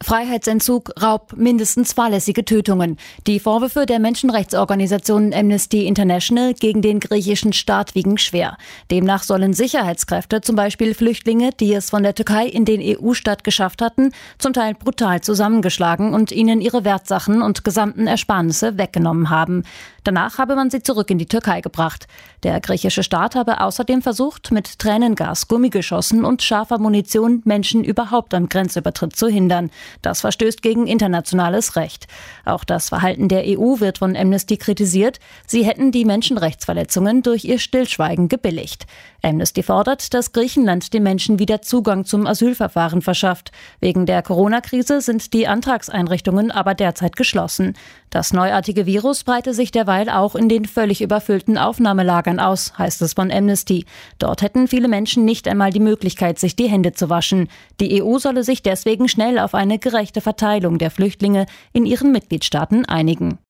Freiheitsentzug, Raub, mindestens fahrlässige Tötungen. Die Vorwürfe der Menschenrechtsorganisation Amnesty International gegen den griechischen Staat wiegen schwer. Demnach sollen Sicherheitskräfte zum Beispiel Flüchtlinge, die es von der Türkei in den EU-Staat geschafft hatten, zum Teil brutal zusammengeschlagen und ihnen ihre Wertsachen und gesamten Ersparnisse weggenommen haben. Danach habe man sie zurück in die Türkei gebracht. Der griechische Staat habe außerdem versucht, mit Tränengas, Gummigeschossen und scharfer Munition Menschen überhaupt am Grenzübertritt zu hindern. Das verstößt gegen internationales Recht. Auch das Verhalten der EU wird von Amnesty kritisiert. Sie hätten die Menschenrechtsverletzungen durch ihr Stillschweigen gebilligt. Amnesty fordert, dass Griechenland den Menschen wieder Zugang zum Asylverfahren verschafft. Wegen der Corona-Krise sind die Antragseinrichtungen aber derzeit geschlossen. Das neuartige Virus breite sich derweil auch in den völlig überfüllten Aufnahmelagern aus, heißt es von Amnesty. Dort hätten viele Menschen nicht einmal die Möglichkeit, sich die Hände zu waschen. Die EU solle sich deswegen schnell auf eine gerechte Verteilung der Flüchtlinge in ihren Mitgliedstaaten einigen.